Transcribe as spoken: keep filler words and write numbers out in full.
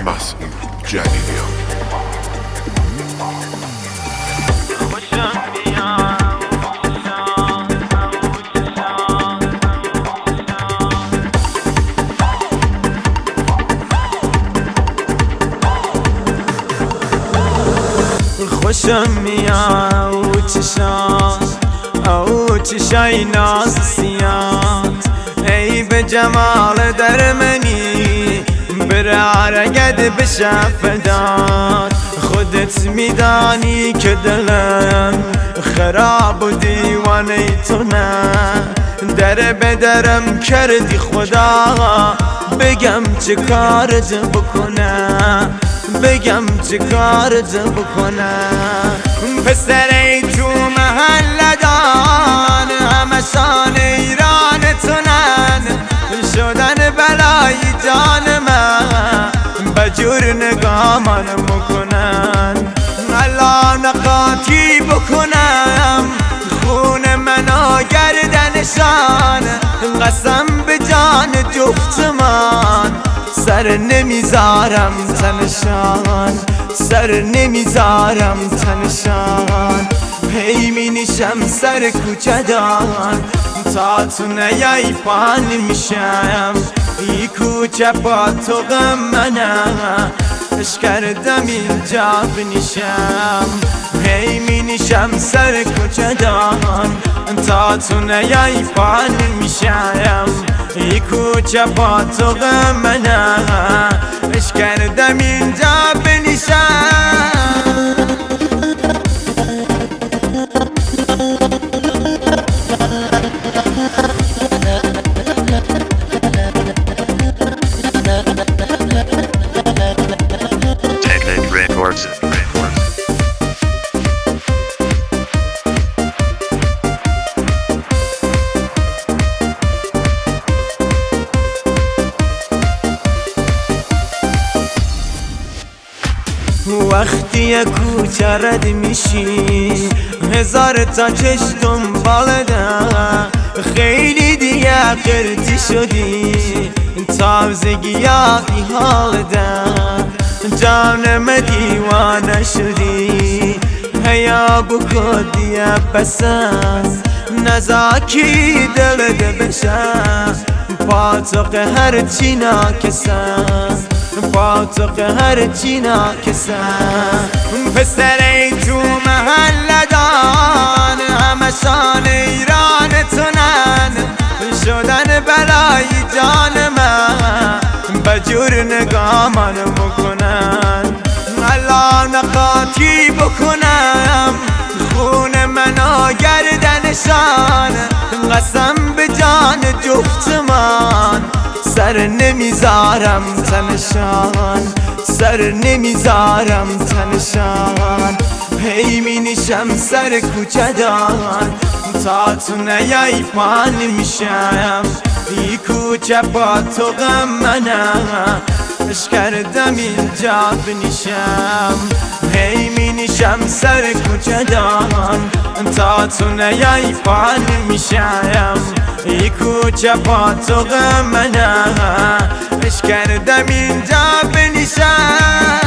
مسعود جلیلیان. خوشم میاد چشات او چشای ناز سیات، ای به جمال در منی برارگد بشه فدات. خودت میدانی که دلم خراب و دیوانه تو نه، در بدرم کردی خدا، بگم چه کارت بکنم، بگم چه کارت بکنم. پسر تو محله دان همشان ایران تونن، شدن بلای جان من بجور نگامان مکنن. الان قاطی بکنم خون منو گردنشان، قسم به جان جفتمان سر نمیذارم تنشان، سر نمیذارم تنشان. هی می نشم سر کوچه دان تا تو نیای پان میشم، ای کوچه با تو غم منم، اش کردم اینجا بنشم. هی می نشم سر کوچه دان تا تو نیای پان میشم، ای کوچه با تو غم منم، اش کردم اینجا بنشم. وقتی یه کوچه رد میشی هزار تا چش دنبالدم، خیلی دیگه قرتی شدی تازگی ها بی حالدم، جانم دیوانه شدی هیا بکدیه پسند، نزاکی دلده بشم پاتق هر چی ناکسم، پاتق هر چی ناکسم. پسر تو محله دان همشان ایران تونن، شدن بلای جان من بجور نگامان مکنن. الان قاطی بکنم خون منو گردنشان، قسم به جان جفتمان سر نمیذارم تنشان، سر نمیذارم تنشان. هی می نشم سر کوچه دان تا تو نیای پان میشم، ای کوچه با تو غم منم، اش کردم اینجا بنشم. هی می نشم سر کوچه دان تا تو نیای پان میشم، ای کوچه با تو غم منم، اش کردم اینجا بنشم.